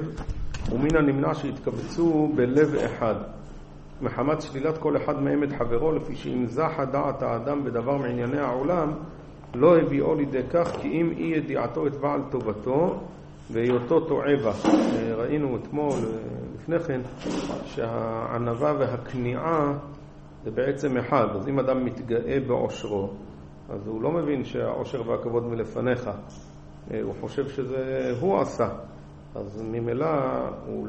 לב, ומן הנמנע שהתקבצו בלב אחד. מחמת שלילת כל אחד מהם את חברו, לפי שאם זחה דעת האדם בדבר מענייני העולם, לא הביאו לידי כך, כי אם אי ידיעתו את בעל טובתו, והיותו טועה בה. ראינו אתמול, לפני כן, שהענווה והכניעה זה בעצם אחד. אז אם אדם מתגאה בעושרו, אז הוא לא מבין שהעושר והכבוד מלפניך. הוא חושב שזה הוא עשה. אז ממילא הוא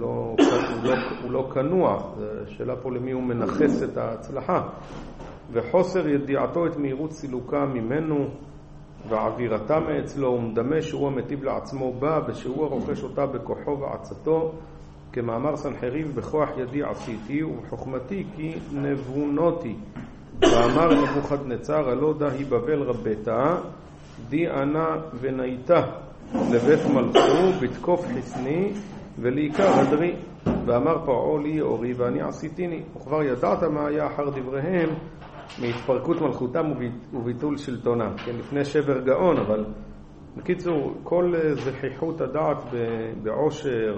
לא כנוע. השאלה פה למי הוא מנחס את ההצלחה. וחוסר ידיעתו את מהירות סילוקה ממנו, ועבירתה מאצלו, ומדמה שהוא המטיב לעצמו בה, ושהוא הרוכש אותה בכוחו ועצתו, כמאמר סנחריב, בכוח ידי עשיתי, ובחוכמתי כי נבונותי. ואמר נבוכדנצר, הלא דהי בבל רבתה, די ענה ונאיתה, לבית מלכו, בתקוף חסני, ולעיקר הדרי. ואמר פרעו לי אורי, ואני עשיתיני. וכבר ידעת מה היה אחר דבריהם, מהתפרקות מלכותם וביטול שלטונם. כן, לפני שבר גאון, אבל בקיצור, כל זכיחות הדעת בעושר,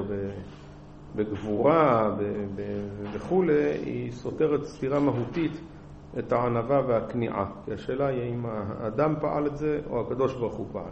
בגבורה וכו', היא סותרת סתירה מהותית את הענווה והכניעה. כי השאלה היא אם האדם פעל את זה או הקדוש ברוך הוא פעל.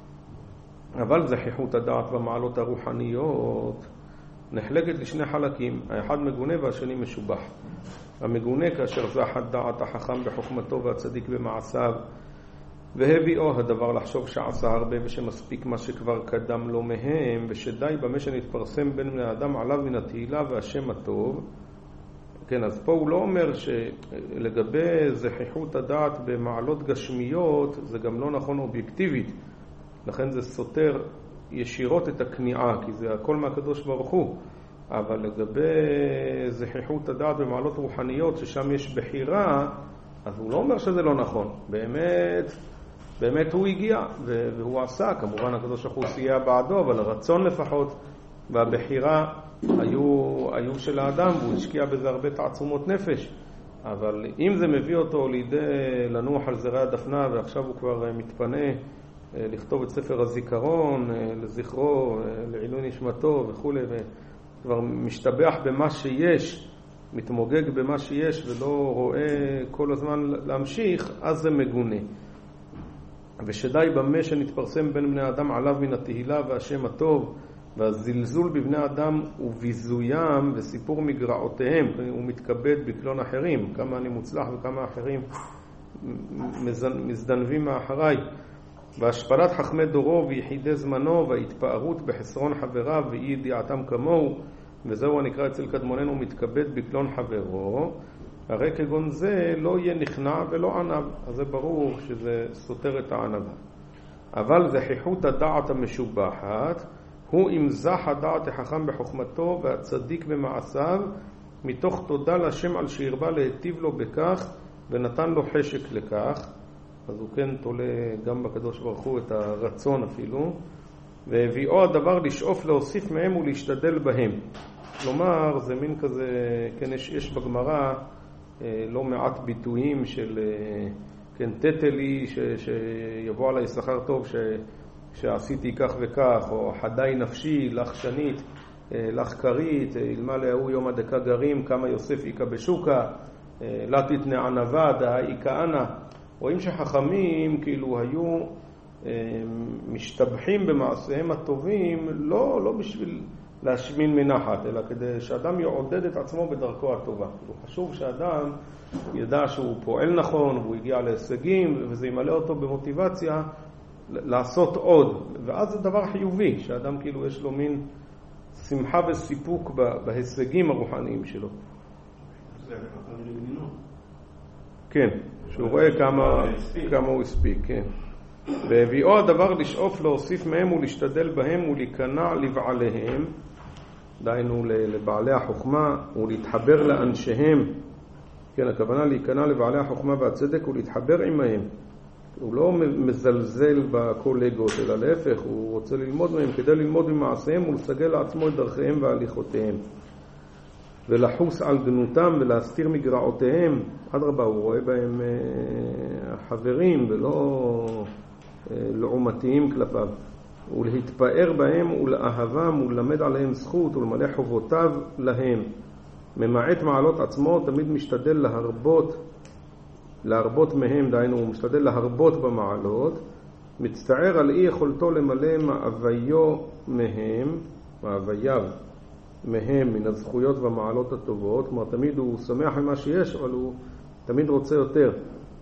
אבל זכיחות הדעת במעלות הרוחניות נחלקת לשני חלקים, האחד מגונה והשני משובח. המגונה כאשר זחת דעת החכם בחוכמתו והצדיק במעשיו, והביאו הדבר לחשוב שעשה הרבה ושמספיק מה שכבר קדם לו מהם, ושדי במה שנתפרסם בין בני האדם עליו מן התהילה והשם הטוב. כן, אז פה הוא לא אומר שלגבי זכיחות הדעת במעלות גשמיות זה גם לא נכון אובייקטיבית, לכן זה סותר ישירות את הכניעה, כי זה הכל מהקדוש ברוך הוא. אבל לגבי זכיחות הדעת במעלות רוחניות ששם יש בחירה, אז הוא לא אומר שזה לא נכון. באמת הוא הגיע והוא עשה, כמובן הקדוש ברוך הוא סייע בעדו, אבל הרצון לפחות והבחירה היו של האדם, והוא השקיע בזה הרבה תעצומות נפש. אבל אם זה מביא אותו לידי לנוח על זרי הדפנה, ועכשיו הוא כבר מתפנה לכתוב את ספר הזיכרון לזכרו, לעילוי נשמתו וכו', וכבר משתבח במה שיש, מתמוגג במה שיש ולא רואה כל הזמן להמשיך, אז זה מגונה. ושדי במה שנתפרסם בין בני האדם עליו מן התהילה והשם הטוב והזלזול בבני אדם וביזוים וסיפור מגרעותיהם, הוא מתכבד בקלון אחרים, כמה אני מוצלח וכמה אחרים מזדנבים מאחריי, והשפלת חכמי דורו ויחידי זמנו וההתפארות בחסרון חבריו ואי ידיעתם כמוהו, וזהו הנקרא אצל קדמוננו מתכבד בקלון חברו, הרי כגון זה לא יהיה נכנע ולא ענב. אז זה ברור שזה סותר את הענבה. אבל זכיחות הדעת המשובחת הוא אם זח הדעת החכם בחוכמתו והצדיק במעשיו, מתוך תודה לשם על שהרבה להיטיב לו בכך ונתן לו חשק לכך. אז הוא כן תולה גם בקדוש ברוך הוא את הרצון אפילו, והביאו הדבר לשאוף להוסיף מהם ולהשתדל בהם. כלומר, זה מין כזה, כן, יש בגמרא לא מעט ביטויים של, כן, תתלי שיבוא עליי שכר טוב שעשיתי כך וכך, או חדי נפשי, לך שנית, לך קרית, אלמה להוא יום הדקה גרים, כמה יוסף איקה בשוקה, לא תתנה ענבה, דהי כענה. רואים שחכמים כאילו היו משתבחים במעשיהם הטובים, לא בשביל להשמין מנחת, אלא כדי שאדם יעודד את עצמו בדרכו הטובה. חשוב שאדם ידע שהוא פועל נכון, והוא הגיע להישגים, וזה ימלא אותו במוטיבציה לעשות עוד. ואז זה דבר חיובי, שאדם כאילו יש לו מין שמחה וסיפוק בהישגים הרוחניים שלו. זה ככה לגמינו. כן, שהוא רואה כמה הוא הספיק, כן. והביאו הדבר לשאוף להוסיף מהם ולהשתדל בהם ולהיכנע לבעליהם, דהיינו לבעלי החוכמה, ולהתחבר לאנשיהם. כן, הכוונה להיכנע לבעלי החוכמה והצדק ולהתחבר עמהם. הוא לא מזלזל בקולגות, אלא להפך, הוא רוצה ללמוד מהם כדי ללמוד ממעשיהם ולסגל לעצמו את דרכיהם והליכותיהם. ולחוס על גנותם ולהסתיר מגרעותיהם. אדרבה, הוא רואה בהם חברים ולא לעומתיים כלפיו. ולהתפאר בהם ולאהבם וללמד עליהם זכות ולמלא חובותיו להם. ממעט מעלות עצמו, תמיד משתדל להרבות מהם, דהיינו הוא משתדל להרבות במעלות, מצטער על אי יכולתו למלא מאווייו מהם מן הזכויות והמעלות הטובות. כלומר תמיד הוא שמח על מה שיש, אבל הוא תמיד רוצה יותר.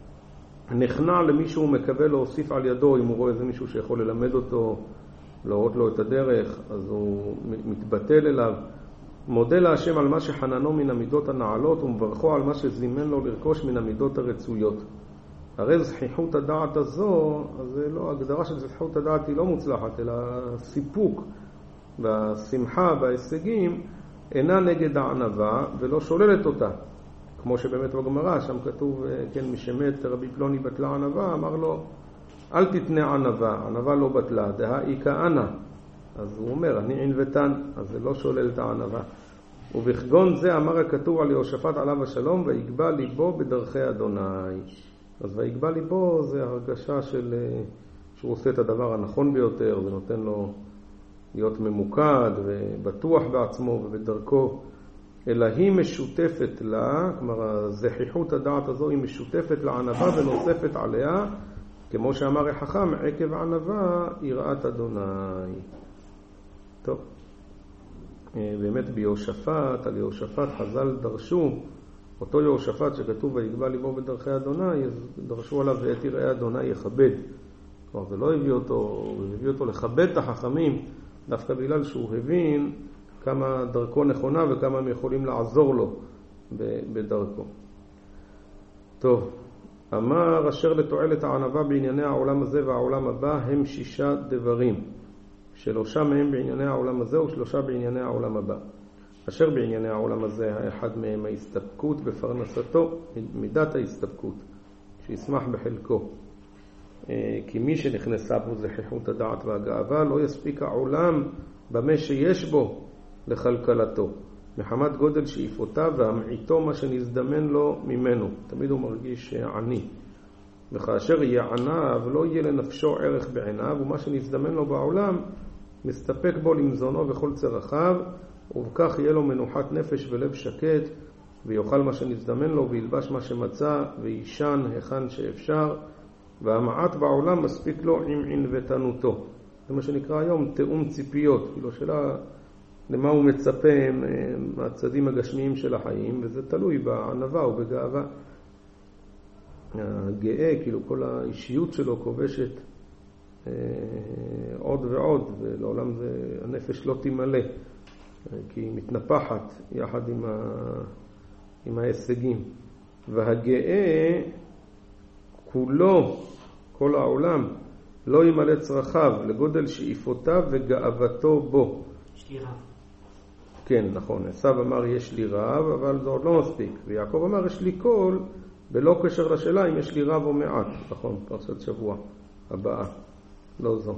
נכנע למישהו מקווה להוסיף על ידו, אם הוא רואה איזה מישהו שיכול ללמד אותו, להראות לו את הדרך, אז הוא מתבטל אליו. מודה להשם על מה שחננו מן המידות הנעלות, ומברכו על מה שזימן לו לרכוש מן המידות הרצויות. הרי זכיחות הדעת הזו, אז לא, הגדרה של זכיחות הדעת היא לא מוצלחת, אלא סיפוק והשמחה וההישגים אינה נגד הענווה ולא שוללת אותה. כמו שבאמת בגמרא, שם כתוב, כן, משמת רבי פלוני בטלה ענווה, אמר לו, אל תתנה ענווה, ענווה לא בטלה, דהאי כענה. אז הוא אומר, אני ענוותן, אז זה לא שולל את הענווה. ובכגון זה אמר הכתוב על יהושפט עליו השלום, ויגבה ליבו בדרכי אדוני. אז ויגבה ליבו זה הרגשה של שהוא עושה את הדבר הנכון ביותר, זה נותן לו להיות ממוקד ובטוח בעצמו ובדרכו. אלא היא משותפת לה, כלומר זכיחות הדעת הזו היא משותפת לענווה ונוספת עליה, כמו שאמר החכם, עקב ענווה יראת אדוני. טוב, באמת ביהושפט, על יהושפט חז"ל דרשו, אותו יהושפט שכתוב ויגבה ליבו בדרכי אדוני, דרשו עליו ואת יראה אדוני יכבד. כלומר זה לא הביא אותו, הוא הביא אותו לכבד את החכמים, דווקא בגלל שהוא הבין כמה דרכו נכונה וכמה הם יכולים לעזור לו בדרכו. טוב, אמר אשר לתועלת הענווה בענייני העולם הזה והעולם הבא הם 6 דברים. 3 מהם בענייני העולם הזה ו3 בענייני העולם הבא. אשר בענייני העולם הזה האחד מהם ההסתפקות בפרנסתו, מידת ההסתפקות, שישמח בחלקו. כי מי שנכנסה בו זכיחות הדעת והגאווה לא יספיק העולם במה שיש בו לכלכלתו, מחמת גודל שאיפותיו והמעיטו מה שנזדמן לו ממנו. תמיד הוא מרגיש עני. וכאשר יהיה עניו לא יהיה לנפשו ערך בעיניו, ומה שנזדמן לו בעולם מסתפק בו למזונו וכל צרכיו, ובכך יהיה לו מנוחת נפש ולב שקט, ויאכל מה שנזדמן לו וילבש מה שמצא וישן היכן שאפשר, והמעט בעולם מספיק לו עם ענוותנותו. זה מה שנקרא היום תאום ציפיות, כאילו שאלה למה הוא מצפה מהצדים הגשמיים של החיים, וזה תלוי בענווה ובגאווה. הגאה, כאילו כל האישיות שלו כובשת עוד ועוד, ולעולם זה, הנפש לא תמלא, כי היא מתנפחת יחד עם ההישגים. והגאה כולו, כל העולם, לא ימלא צרכיו לגודל שאיפותיו וגאוותו בו. יש לי רב. כן, נכון. עשיו אמר יש לי רב, אבל זה עוד לא מספיק. ויעקב אמר יש לי קול, בלא קשר לשאלה אם יש לי רב או מעט. נכון, פרשת שבוע הבאה. לא זו.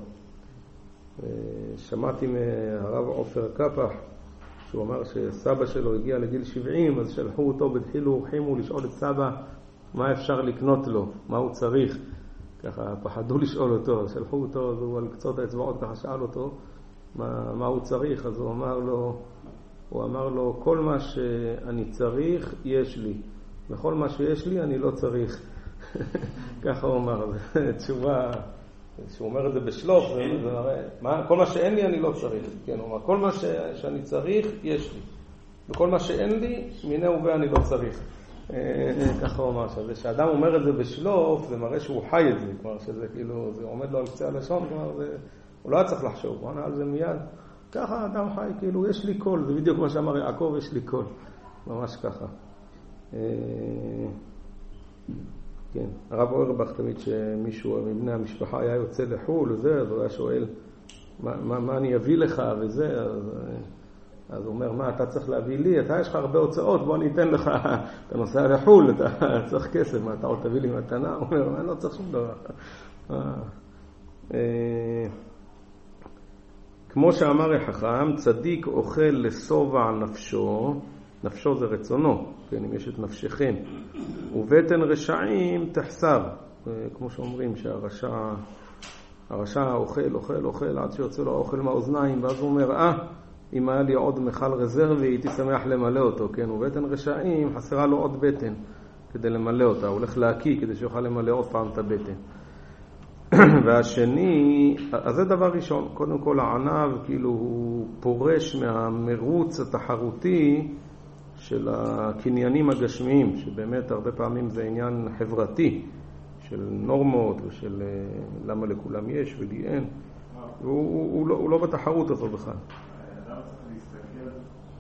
שמעתי מהרב עופר קפח, שהוא אמר שסבא שלו הגיע לגיל 70, אז שלחו אותו בדחילו ורחימו לשאול את סבא מה אפשר לקנות לו, מה הוא צריך. ככה פחדו לשאול אותו, שלחו אותו, אז הוא על קצות האצבעות ככה שאל אותו מה הוא צריך, אז הוא אמר לו כל מה שאני צריך יש לי, וכל מה שיש לי אני לא צריך. ככה הוא אמר, תשובה, שהוא אומר את זה בשלוף, זה מראה, כל מה שאין לי אני לא צריך. כן, הוא אומר, כל מה שאני צריך יש לי, וכל מה שאין לי מיני ובא אני לא צריך. ככה הוא אמר, שאדם אומר את זה בשלוף, זה מראה שהוא חי את זה, כלומר שזה כאילו, זה עומד לו על קצה הלשון, כלומר הוא לא היה צריך לחשוב, הוא ענה על זה מיד. ככה אדם חי, כאילו יש לי קול, זה בדיוק מה שאמר יעקב, יש לי קול, ממש ככה. כן, הרב אורבך תמיד שמישהו מבני המשפחה היה יוצא לחול וזה, אז הוא היה שואל מה אני אביא לך וזה, אז הוא אומר, מה אתה צריך להביא לי? אתה יש לך הרבה הוצאות, בוא אני אתן לך, אתה נוסע לחול, אתה צריך כסף, מה אתה עוד תביא לי מתנה? הוא אומר, אני לא צריך שום דבר. כמו שאמר החכם, צדיק אוכל לסובע נפשו, נפשו זה רצונו, כן, אם יש את נפשכם, ובטן רשעים תחסר, כמו שאומרים שהרשע הרשע אוכל עד שיוצא לו האוכל מהאוזניים, ואז הוא אומר, אם היה לי עוד מכל רזרבי הייתי שמח למלא אותו, כן? ובטן רשעים חסרה לו עוד בטן כדי למלא אותה, הוא הולך להקיא כדי שיוכל למלא עוד פעם את הבטן. והשני, אז זה דבר ראשון, קודם כל הענב כאילו הוא פורש מהמרוץ התחרותי של הקניינים הגשמיים, שבאמת הרבה פעמים זה עניין חברתי, של נורמות ושל למה לכולם יש ולי אין, הוא לא בתחרות הזו בכלל. האדם צריך להסתכל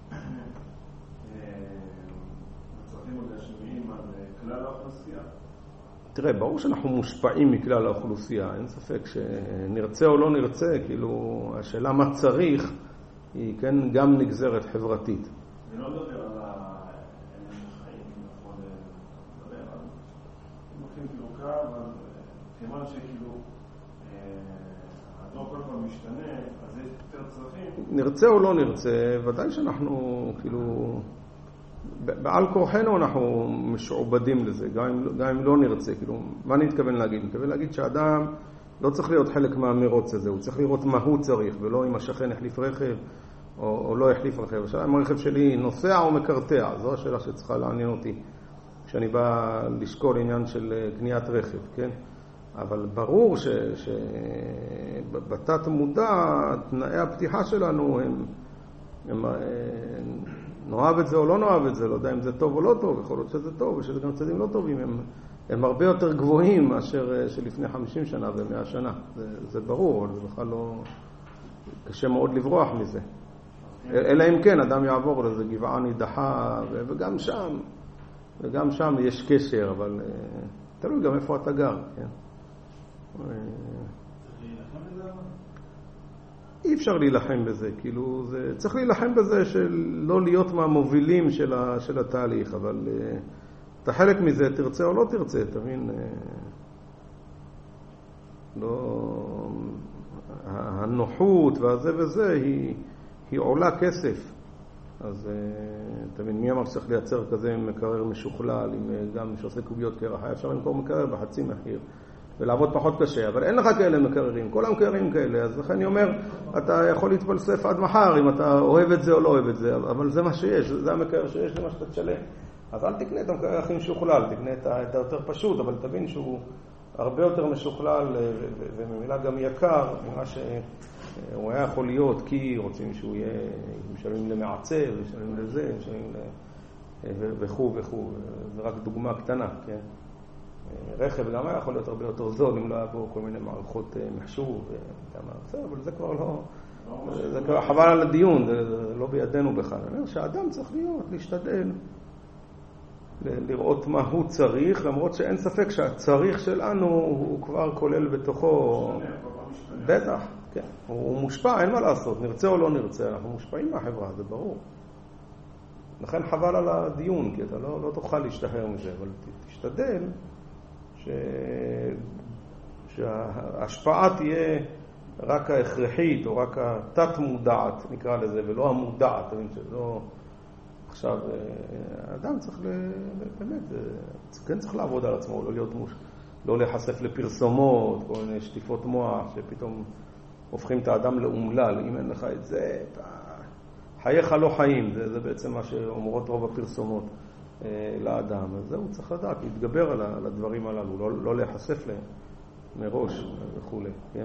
בצרכים הגשמיים על כלל האוכלוסייה. תראה, ברור שאנחנו מושפעים מכלל האוכלוסייה, אין ספק שנרצה או לא נרצה, כאילו השאלה מה צריך היא כן גם נגזרת חברתית. אני לא מדבר על האלה שחיים, נכון, מדבר על מוכרים כאילו קו, אבל כיוון שכאילו הדור כל פעם משתנה, אז יש יותר צרכים. נרצה או לא נרצה, ודאי שאנחנו כאילו בעל כורחנו אנחנו משועבדים לזה, גם אם לא נרצה. כאילו, מה אני מתכוון להגיד? אני מתכוון להגיד שהאדם לא צריך להיות חלק מהמרוץ הזה, הוא צריך לראות מה הוא צריך, ולא אם השכן החליף רכב או לא החליף רכב. השאלה אם הרכב שלי נוסע או מקרטע, זו השאלה שצריכה לעניין אותי כשאני בא לשקול עניין של קניית רכב, כן? אבל ברור שבתת מודע תנאי הפתיחה שלנו הם נאהב את זה או לא נאהב את זה, לא יודע אם זה טוב או לא טוב, יכול להיות שזה טוב ושזה גם צדדים לא טובים, הם הרבה יותר גבוהים מאשר שלפני 50 שנה ו100 שנה, זה ברור, אבל זה בכלל לא קשה מאוד לברוח מזה. אלא אם כן אדם יעבור לזה גבעה נידחה, וגם שם יש קשר, אבל תלוי גם איפה אתה גר, כן? אי אפשר להילחם בזה, כאילו צריך להילחם בזה של לא להיות מהמובילים של התהליך, אבל אתה חלק מזה, תרצה או לא תרצה, תבין, לא, הנוחות והזה וזה היא עולה כסף, אז תבין, מי אמר שצריך לייצר כזה מקרר משוכלל, גם שעושה קוביות קרח, היה אפשר למכור מקרר בחצי מחיר ולעבוד פחות קשה, אבל אין לך כאלה מקררים, כל המקררים כאלה, אז לכן אני אומר, אתה יכול להתפלסף עד מחר אם אתה אוהב את זה או לא אוהב את זה, אבל זה מה שיש, זה המקרר שיש, זה מה שאתה תשלם. אז אל תקנה את המקרר הכי משוכלל, תקנה את היותר פשוט, אבל תבין שהוא הרבה יותר משוכלל וממילה גם יקר ממה שהוא היה יכול להיות, כי רוצים שהוא יהיה, משלמים למעצב, משלמים לזה, משלמים וכו' וכו', זה רק דוגמה קטנה, כן? רכב גם היה יכול להיות הרבה יותר זול אם לא היה בו כל מיני מערכות מחשוב, אבל זה כבר לא, זה כבר חבל על הדיון, זה לא בידינו בכלל. אני אומר שהאדם צריך להשתדל, לראות מה הוא צריך, למרות שאין ספק שהצריך שלנו הוא כבר כולל בתוכו, בטח, כן, הוא מושפע, אין מה לעשות, נרצה או לא נרצה, אנחנו מושפעים מהחברה, זה ברור. לכן חבל על הדיון, כי אתה לא תוכל להשתחרר מזה, אבל תשתדל שההשפעה תהיה רק ההכרחית או רק התת מודעת נקרא לזה, ולא המודעת. שלא עכשיו האדם צריך באמת כן צריך לעבוד על עצמו, לא להיות לא להיחשף לפרסומות, כל מיני שטיפות מוח שפתאום הופכים את האדם לאומלל. אם אין לך את זה, חייך לא חיים, זה בעצם מה שאומרות רוב הפרסומות לאדם. אז זהו, צריך לדעת, להתגבר על הדברים הללו, לא להיחשף להם מראש וכו', כן?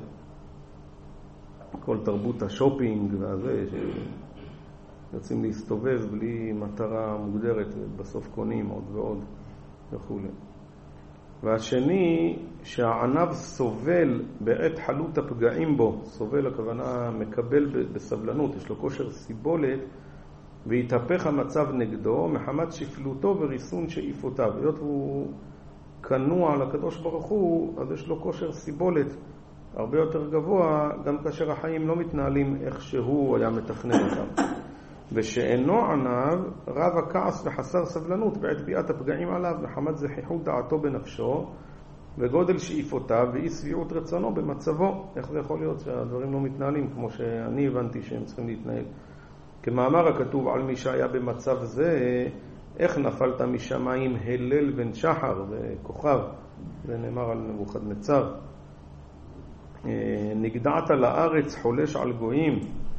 כל תרבות השופינג והזה, שיוצאים להסתובב בלי מטרה מוגדרת, בסוף קונים עוד ועוד וכו'. והשני, שהענב סובל בעת חלות הפגעים בו, סובל הכוונה מקבל בסבלנות, יש לו כושר סיבולת, והתהפך המצב נגדו מחמת שפלותו וריסון שאיפותיו. היות הוא כנוע על הקדוש ברוך הוא, אז יש לו כושר סיבולת הרבה יותר גבוה, גם כאשר החיים לא מתנהלים איך שהוא היה מתכנן אותם. ושאינו ענב, רב הכעס וחסר סבלנות בעת ביאת הפגעים עליו, מחמת זחיחות דעתו בנפשו, וגודל שאיפותיו ואי שביעות רצונו במצבו. איך זה יכול להיות שהדברים לא מתנהלים כמו שאני הבנתי שהם צריכים להתנהל? כמאמר הכתוב על מי שהיה במצב זה, איך נפלת משמיים הלל בן שחר וכוכב, זה נאמר על נבוכדנצר. נגדעת לארץ חולש על גויים.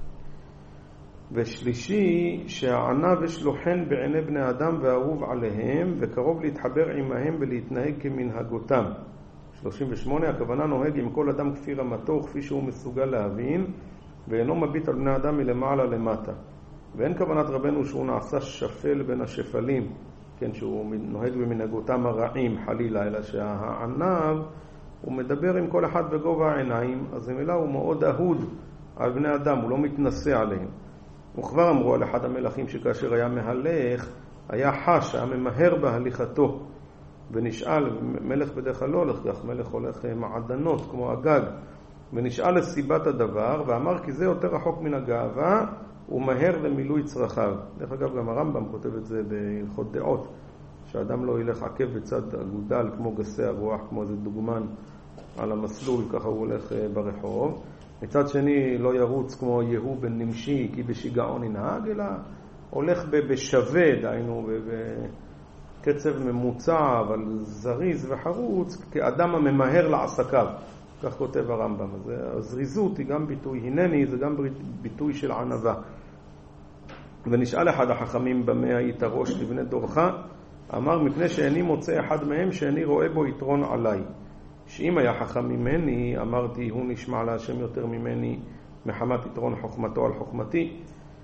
ושלישי, שהענב יש לו חן בעיני בני אדם ואהוב עליהם וקרוב להתחבר עמהם ולהתנהג כמנהגותם. 38, הכוונה נוהג עם כל אדם כפי רמתו כפי שהוא מסוגל להבין ואינו מביט על בני אדם מלמעלה למטה. ואין כוונת רבנו שהוא נעשה שפל בין השפלים, כן, שהוא נוהג במנהגותם הרעים חלילה, אלא שהענב הוא מדבר עם כל אחד בגובה העיניים, אז במילה הוא מאוד אהוד על בני אדם, הוא לא מתנשא עליהם. וכבר אמרו על אחד המלכים שכאשר היה מהלך, היה חש, היה ממהר בהליכתו, ונשאל, מלך בדרך כלל לא הולך כך, מלך הולך מעדנות כמו הגג, ונשאל לסיבת הדבר, ואמר כי זה יותר רחוק מן הגאווה, הוא מהר למילוי צרכיו. דרך אגב, גם הרמב"ם כותב את זה בהלכות דעות, שאדם לא ילך עקב בצד אגודל כמו גסי הרוח, כמו איזה דוגמן על המסלול, ככה הוא הולך ברחוב. מצד שני לא ירוץ כמו יהוא בן נמשי, כי בשיגעון ינהג, אלא הולך בשווה, דהיינו בקצב ממוצע, אבל זריז וחרוץ, כאדם הממהר לעסקיו. כך כותב הרמב"ם. אז הזריזות היא גם ביטוי, הנני זה גם ביטוי של ענווה. ונשאל אחד החכמים במה היית ראש לבני דורך, אמר מפני שאיני מוצא אחד מהם שאיני רואה בו יתרון עליי. שאם היה חכם ממני, אמרתי הוא נשמע להשם יותר ממני מחמת יתרון חוכמתו על חוכמתי.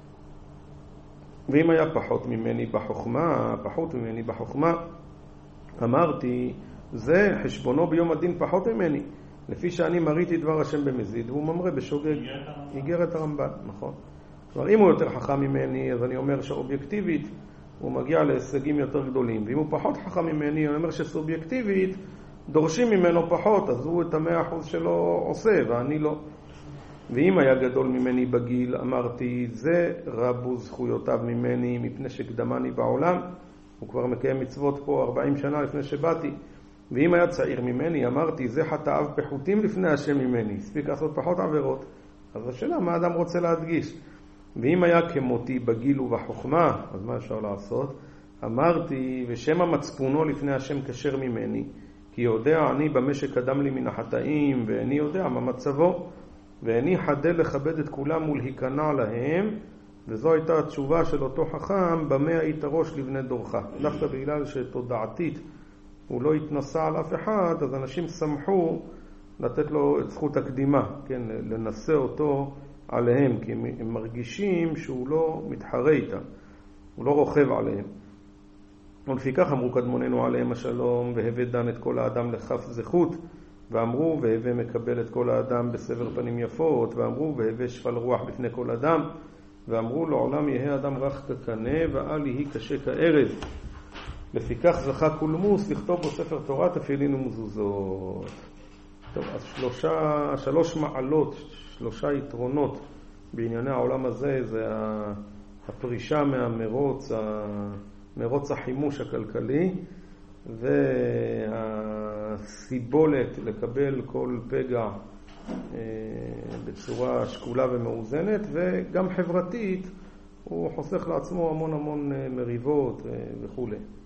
ואם היה פחות ממני בחוכמה, אמרתי זה חשבונו ביום הדין פחות ממני, לפי שאני מריתי דבר השם במזיד, והוא ממרא בשוגג. איגרת הרמב"ן, נכון. כלומר, אם הוא יותר חכם ממני, אז אני אומר שאובייקטיבית הוא מגיע להישגים יותר גדולים. ואם הוא פחות חכם ממני, אני אומר שסובייקטיבית דורשים ממנו פחות, אז הוא את 100% שלו עושה, ואני לא. ואם היה גדול ממני בגיל, אמרתי, זה רבו זכויותיו ממני, מפני שקדמני בעולם. הוא כבר מקיים מצוות פה 40 שנה לפני שבאתי. ואם היה צעיר ממני, אמרתי, זה חטאיו פחותים לפני השם ממני, הספיק לעשות פחות עבירות. אז השאלה, מה האדם רוצה להדגיש? ואם היה כמותי בגיל ובחוכמה, אז מה אפשר לעשות? אמרתי, ושם המצפונו לפני השם כשר ממני, כי יודע אני במה שקדם לי מן החטאים, ואני יודע מה מצבו, ואני חדל לכבד את כולם מול היכנע להם, וזו הייתה התשובה של אותו חכם, במה היית ראש לבני דורך. דווקא בגלל שתודעתית הוא לא התנסה על אף אחד, אז אנשים שמחו לתת לו את זכות הקדימה, כן, לנסה אותו עליהם, כי הם מרגישים שהוא לא מתחרה איתם, הוא לא רוכב עליהם. ולפיכך אמרו קדמוננו עליהם השלום, והווה דן את כל האדם לכף זכות, ואמרו והווה מקבל את כל האדם בסבר פנים יפות, ואמרו והווה שפל רוח בפני כל אדם, ואמרו לעולם יהיה אדם רך כקנה ואל יהי קשה כארז. לפיכך זכה קולמוס לכתוב בו ספר תורה תפילין ומזוזות. טוב, אז שלוש מעלות, 3 יתרונות בענייני העולם הזה, זה הפרישה מרוץ החימוש הכלכלי, והסיבולת לקבל כל פגע בצורה שקולה ומאוזנת, וגם חברתית הוא חוסך לעצמו המון מריבות וכו'.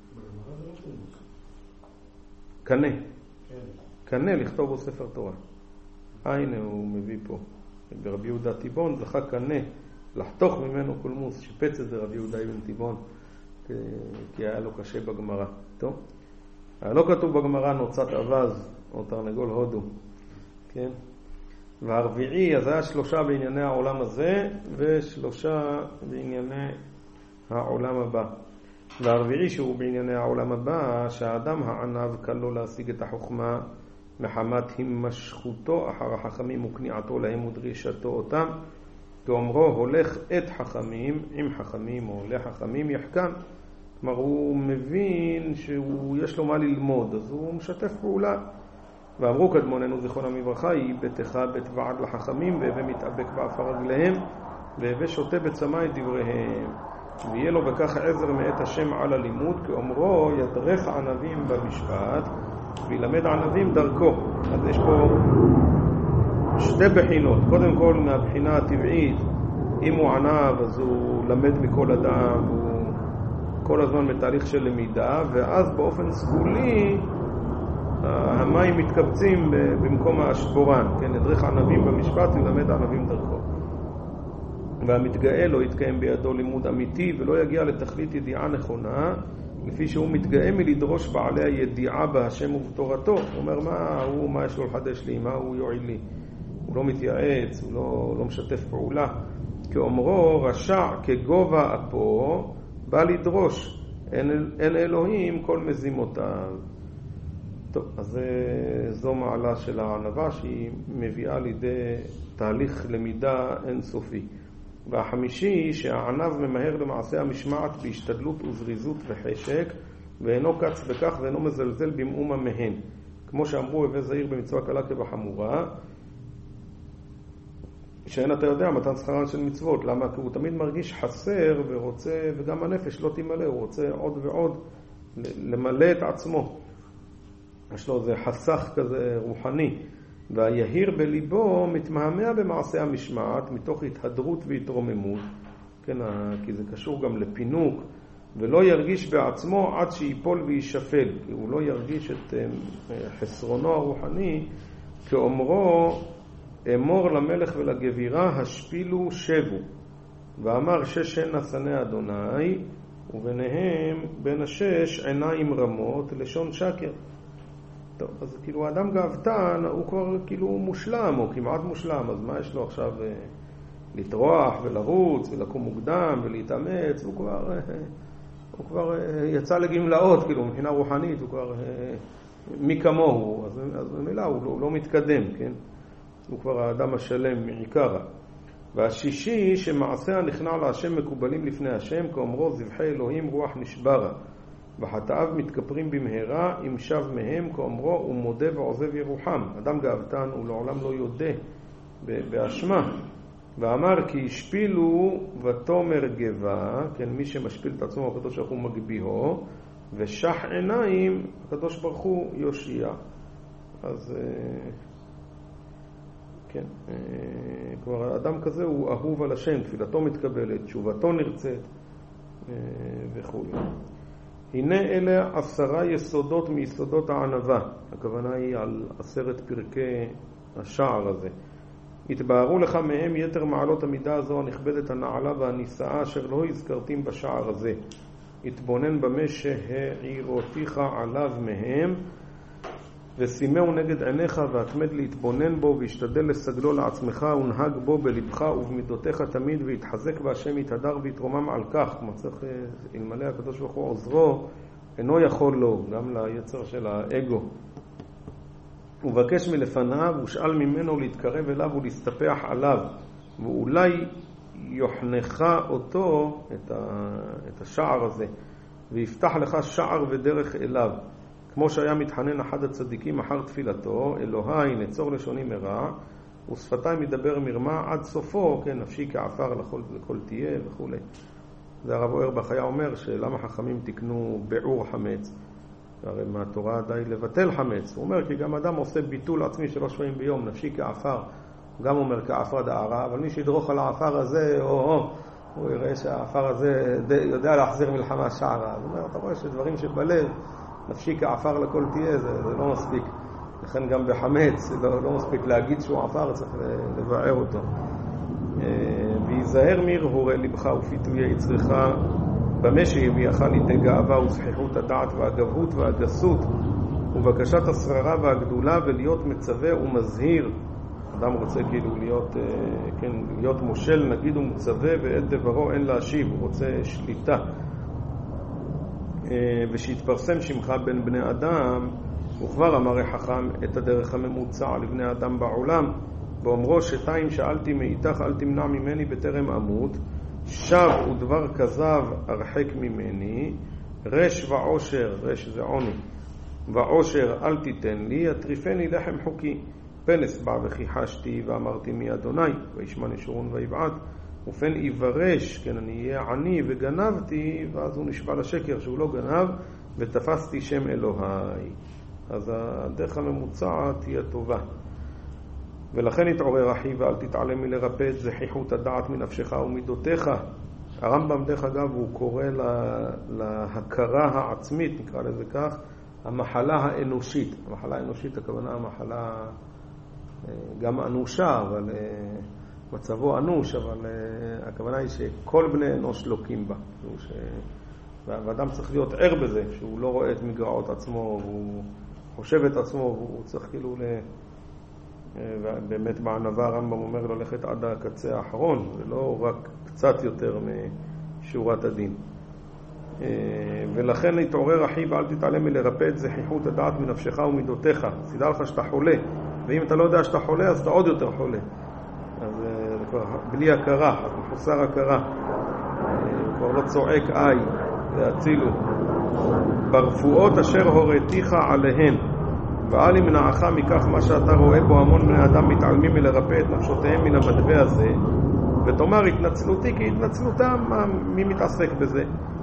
קנה לכתוב בו ספר תורה. הנה הוא מביא פה ברבי יהודה תיבון, זכה קנה לחתוך ממנו קולמוס, שיפץ את זה רבי יהודה אבן תיבון, כי היה לו קשה בגמרא. טוב, היה לא כתוב בגמרא נוצת אבז או תרנגול הודו, כן? והרביעי, אז היה 3 בענייני העולם הזה ו3 בענייני העולם הבא. והרביעי שהוא בענייני העולם הבא, שהאדם הענב קל לו להשיג את החוכמה מחמת הימשכותו אחר החכמים וכניעתו להם ודרישתו אותם, כאומרו הולך את חכמים עם חכמים או לחכמים יחכם. כלומר הוא מבין שיש לו מה ללמוד, אז הוא משתף פעולה. ואמרו קדמוננו זיכרונם לברכה, היא ביתך בית ועד לחכמים, והווה מתאבק באפר רגליהם, והווה שותה בצמא את דבריהם, ויהיה לו בכך עזר מאת השם על הלימוד, כאומרו ידרך ענבים במשפט וילמד ענבים דרכו. אז יש פה 2 בחינות. קודם כל מהבחינה הטבעית, אם הוא ענב אז הוא למד מכל אדם, הוא כל הזמן בתהליך של למידה, ואז באופן סגולי המים מתקבצים במקום השפורן, כן, הדריך ענבים במשפט ולמד ענבים דרכו. והמתגאה לא יתקיים בידו לימוד אמיתי ולא יגיע לתכלית ידיעה נכונה, לפי שהוא מתגאה מלדרוש בעלי הידיעה בהשם ובתורתו. הוא אומר, מה יש לו לחדש לי, מה הוא יועיל לי? הוא לא מתייעץ, הוא לא משתף פעולה. כאומרו, רשע כגובה אפו, בא לדרוש, אין אלוהים כל מזימותיו. טוב, אז זו מעלה של הענבה שהיא מביאה לידי תהליך למידה אינסופי. והחמישי, שהענב ממהר למעשה המשמעת בהשתדלות וזריזות וחשק, ואינו קץ בכך ואינו מזלזל במאומה מהן. כמו שאמרו הווה זהיר במצווה קלה כבחמורה, שאין אתה יודע מתן שכרן של מצוות. למה? כי הוא תמיד מרגיש חסר ורוצה, וגם הנפש לא תמלא, הוא רוצה עוד ועוד למלא את עצמו. יש לו זה חסך כזה רוחני. והיהיר בליבו מתמהמה במעשה המשמעת מתוך התהדרות והתרוממות, כן, כי זה קשור גם לפינוק, ולא ירגיש בעצמו עד שיפול וישפל, כי הוא לא ירגיש את חסרונו הרוחני. כאומרו, אמור למלך ולגבירה השפילו שבו, ואמר שש הנה שנא אדוני, וביניהם בין השש עיניים רמות לשון שקר. טוב, אז כאילו האדם גאוותן הוא כבר כאילו מושלם, או כמעט מושלם, אז מה יש לו עכשיו לטרוח ולרוץ ולקום מוקדם ולהתאמץ? הוא כבר יצא לגמלאות, כאילו מבחינה רוחנית, הוא כבר מי כמוהו, אז במילה הוא לא מתקדם, כן? הוא כבר האדם השלם מעיקרה. והשישי, שמעשה הנכנע להשם מקובלים לפני השם, כאומרו זבחי אלוהים רוח נשברה, וחטאיו מתכפרים במהרה אם שב מהם, כאומרו הוא מודה ועוזב ירוחם. אדם גאוותן הוא לעולם לא יודע באשמה. ואמר כי השפילו ותומר גבה, כן, מי שמשפיל את עצמו הקדוש ברוך הוא מגביהו, ושח עיניים הקדוש ברוך הוא יושיע. אז כן, כבר האדם כזה הוא אהוב על השם, תפילתו מתקבלת, תשובתו נרצית וכו'. הנה אלה 10 יסודות מיסודות הענבה. הכוונה היא על 10 פרקי השער הזה. התבהרו לך מהם יתר מעלות המידה הזו הנכבדת הנעלה והנישאה אשר לא הזכרתים בשער הזה. התבונן במה שהעירותיך עליו מהם, ושימהו נגד עיניך והתמד להתבונן בו והשתדל לסגלו לעצמך ונהג בו בלבך ובמידותיך תמיד והתחזק בהשם יתהדר ויתרומם על כך. כמו צריך, אלמלא הקדוש ברוך הוא עוזרו אינו יכול לו, גם ליצר של האגו. ובקש מלפניו ושאל ממנו להתקרב אליו ולהסתפח עליו, ואולי יוחנך אותו, את השער הזה, ויפתח לך שער ודרך אליו. כמו שהיה מתחנן אחד הצדיקים אחר תפילתו, אלוהי נצור לשוני מרע ושפתיים מדבר מרמה עד סופו, כן, נפשי כעפר לכל תהיה וכו'. זה הרב אוירבך היה אומר שלמה חכמים תקנו בעור חמץ, הרי מהתורה די לבטל חמץ. הוא אומר כי גם אדם עושה ביטול עצמי 3 פעמים ביום, נפשי כעפר, הוא גם אומר כעפר דערה, אבל מי שידרוך על העפר הזה הוא יראה שהעפר הזה יודע להחזיר מלחמה שערה. הוא אומר, אתה רואה שדברים שבלב נפשי כעפר לכל תהיה, זה לא מספיק. לכן גם בחמץ לא מספיק להגיד שהוא עפר, צריך לבער אותו. ויזהר מהרהורי לבך ופיתויי יצרך, במה שהביאך לידי גאווה וזחיחות הדעת והגבהות והגסות ובקשת השררה והגדולה, ולהיות מצווה ומזהיר. אדם רוצה כאילו להיות מושל נגיד ומצווה, ואת דברו אין להשיב, הוא רוצה שליטה. ושיתפרסם שמך בין בני אדם, וכבר אמר החכם את הדרך הממוצע לבני אדם בעולם, באומרו שתיים שאלתי מאיתך אל תמנע ממני בטרם אמות, שב ודבר כזב הרחק ממני, רש ועושר, רש זה עוני, ועושר אל תיתן לי, יטריפני לחם חוקי. פלס בא וכיחשתי ואמרתי מי אדוני, וישמע נשורון ויבעט, ופן יברש, כן, אני אהיה עני וגנבתי, ואז הוא נשבע לשקר שהוא לא גנב, ותפסתי שם אלוהי. אז הדרך הממוצעת תהיה טובה. ולכן התעורר אחי ואל תתעלם מלרפא את זחיחות הדעת מנפשך ומידותיך. הרמב"ם דרך אגב הוא קורא להכרה העצמית, נקרא לזה כך, המחלה האנושית. המחלה האנושית, הכוונה המחלה גם אנושה, אבל מצבו אנוש, אבל הכוונה היא שכל בני אנוש לוקים בה. והאדם צריך להיות ער בזה, שהוא לא רואה את מגרעות עצמו, והוא חושב את עצמו, והוא צריך כאילו באמת בענווה הרמב"ם אומר ללכת עד הקצה האחרון, ולא רק קצת יותר משורת הדין. ולכן התעורר אחי ואל תתעלם מלרפא את זכיחות הדעת מנפשך ומידותיך. תדע לך שאתה חולה, ואם אתה לא יודע שאתה חולה אז אתה עוד יותר חולה. אז זה כבר בלי הכרה, אז מחוסר הכרה, כבר לא צועק איי והצילו. ברפואות אשר הורתיך עליהן ואל ימנעך מכך מה שאתה רואה בו המון בני אדם מתעלמים מלרפא את נפשותיהם מן המדווה הזה, ותאמר התנצלותי כי התנצלותם, מי מתעסק בזה?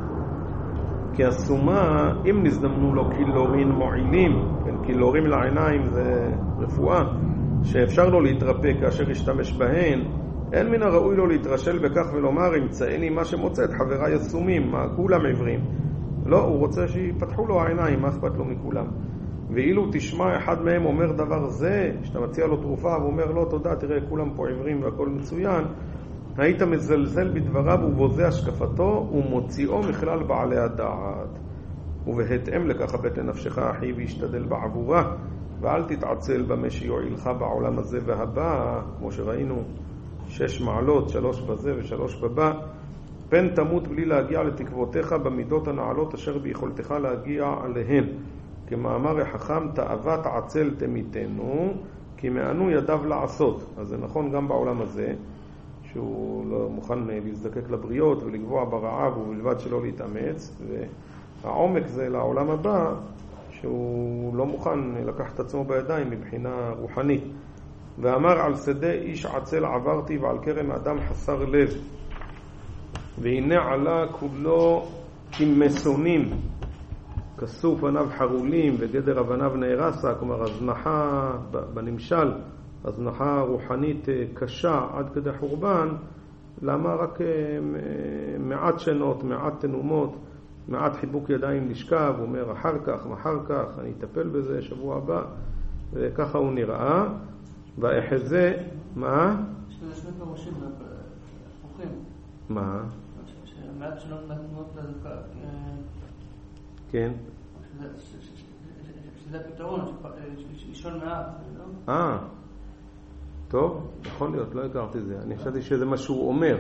כי הסומה, אם נזדמנו לו קילורין מועילים, כן, קילורים לעיניים זה רפואה, שאפשר לו להתרפא כאשר ישתמש בהן, אין מן הראוי לו להתרשל בכך ולומר, ימצאני מה שמוצאת חבריי הסומים, מה כולם עיוורים. לא, הוא רוצה שיפתחו לו העיניים, מה אכפת לו מכולם. ואילו תשמע אחד מהם אומר דבר זה, שאתה מציע לו תרופה ואומר לו תודה, תראה כולם פה עיוורים והכל מצוין, היית מזלזל בדבריו ובוזה השקפתו ומוציאו מכלל בעלי הדעת. ובהתאם לכך הבט לנפשך אחי וישתדל בעבורה, ואל תתעצל במה שיועילך בעולם הזה והבא, כמו שראינו 6 מעלות, 3 בזה ו3 בבא. פן תמות בלי להגיע לתקוותיך במידות הנעלות אשר ביכולתך להגיע עליהן. כמאמר החכם, תאוות עצל תמיתנו, כי מענו ידיו לעשות. אז זה נכון גם בעולם הזה, שהוא לא מוכן להזדקק לבריות ולגבוע ברעב ובלבד שלא להתאמץ, והעומק זה לעולם הבא, שהוא לא מוכן לקחת את עצמו בידיים מבחינה רוחנית. ואמר על שדה איש עצל עברתי ועל כרם אדם חסר לב, והנה עלה כולו כמסונים, כסו פניו חרולים וגדר אבניו נהרסה, כלומר הזנחה בנמשל, הזנחה רוחנית קשה עד כדי חורבן. למה רק מעט שנות, מעט תנומות, מעט חיבוק ידיים לשכב, הוא אומר אחר כך, מחר כך, אני אטפל בזה שבוע הבא, וככה הוא נראה. והאחזה, מה? יש לזה שני פירושים הפוכים. מה? מעט שנות תנומות כן. שזה הפתרון, לישון מעט, לא? טוב, יכול להיות, לא הכרתי זה. אני חשבתי שזה מה שהוא אומר.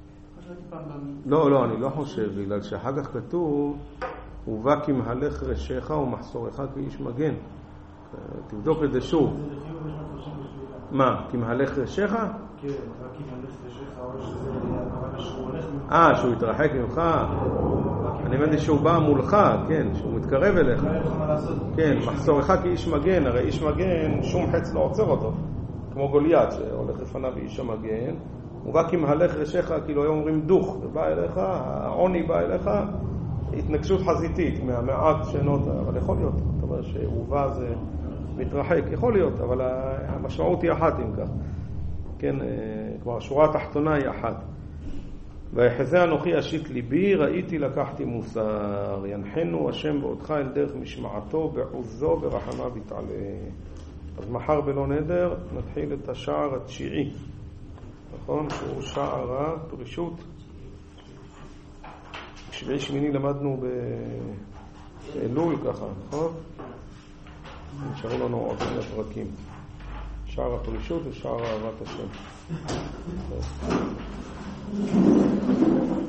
לא, אני לא חושב, בגלל שאחר כך כתוב, ובא כמהלך ראשיך ומחסורך כאיש מגן. תבדוק את זה שוב. מה, כמהלך ראשיך? כן, רק כמהלך ראשיך, או שזה הכוונה שהוא הולך ממך. שהוא יתרחק ממך. אני הבנתי שהוא בא מולך, כן, שהוא מתקרב אליך. כן, מחסורך כאיש מגן, הרי איש מגן, שום חץ לא עוצר אותו. כמו גוליית שהולך לפניו איש המגן, הוא בא כמהלך ראשיך, כאילו היום אומרים דוך, זה בא אליך, העוני בא אליך, התנגשות חזיתית מהמעט שנות, אבל יכול להיות, זאת אומרת שהוא בא זה מתרחק, יכול להיות, אבל המשמעות היא אחת אם כך, כן, כבר השורה התחתונה היא אחת. ויחזה אנוכי אשית ליבי, ראיתי לקחתי מוסר, ינחנו השם בעודך אל דרך משמעתו, בעוזו ברחמיו יתעלה. אז מחר בלא נדר נתחיל את השער התשיעי, נכון? שהוא שער הפרישות. בשביעי שמיני למדנו באלול ככה, נכון? נשארו לנו עוד שני פרקים, שער הפרישות ושער אהבת השם.